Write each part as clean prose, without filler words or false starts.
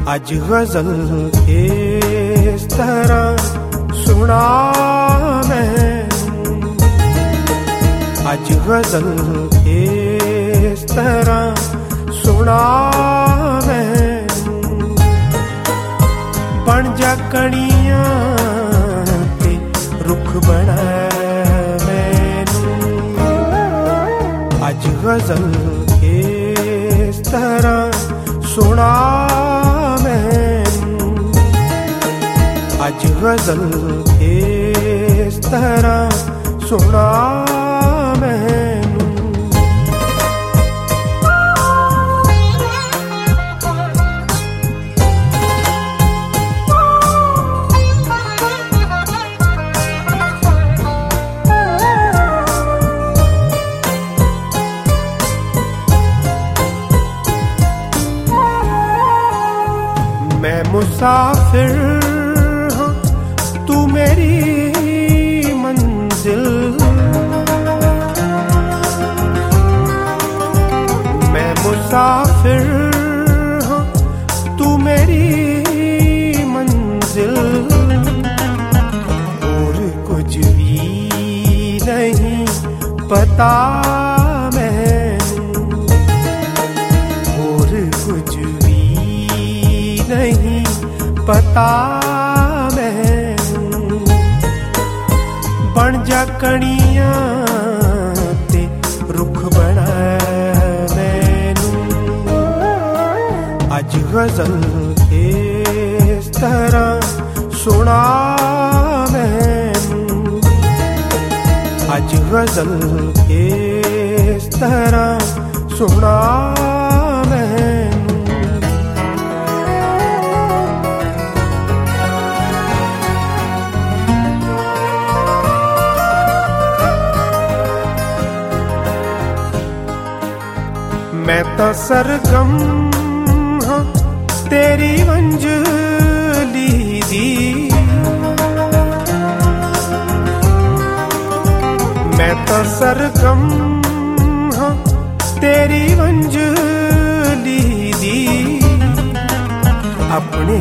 अज गजल इस तरह सुना मैं, अज गजल इस तरह सुना मैं। बन जा कणियां ते रुख बना मैनू, अज गजल इस तरह सुना मैनू, अज गजल इस तरह सुना मैनू। मैं मुसाफिर हूँ तू मेरी मंजिल, मैं मुसाफिर हूँ तू मेरी मंजिल। और कुछ भी नहीं पता मैनू, और कुछ नहीं पता मैनू। बन जा कणियां ते रुख बना मैनू, अज गजल इस तरह सुना मैनू, अज गजल इस तरह सुना मैनू। मैं तो सरगम हाँ तेरी मंजली दी, मैं तो सरगम हाँ तेरी मंजली दी। अपने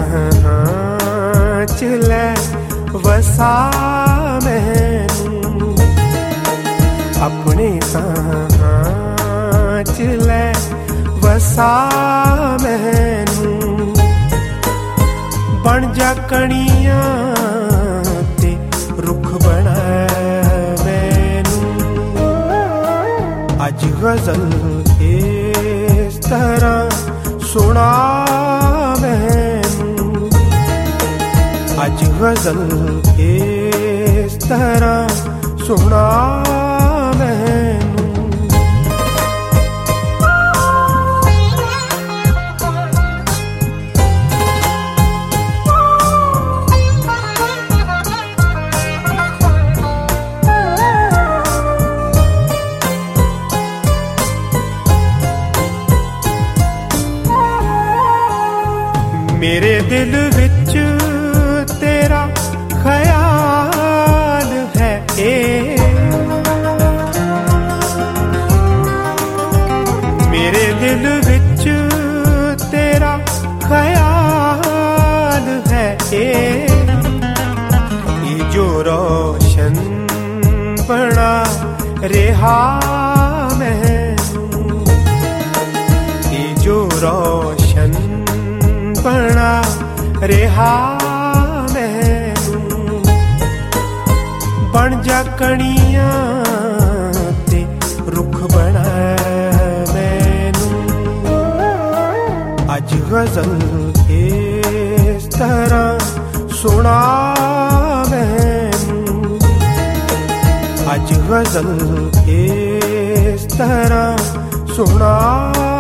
साँच लै वसा मैनू, अपने साँच लै वसा मैनू। बन जा कणियां ते रुख बना मैनू, अज गजल इस तरह सुना मैनू, अज गजल इस तरह सुना मैनू। मेरे दिल विच तेरा ख्याल है मेरे दिल विच तेरा ख्याल है ये जो रोशन बना रहा मैनू, ये जो रोशन बना रहा मैनू। बन जा कणियां ते रुख बना मैनू, अज गजल इस तरह सुना मैनू, अज गजल इस तरह सुना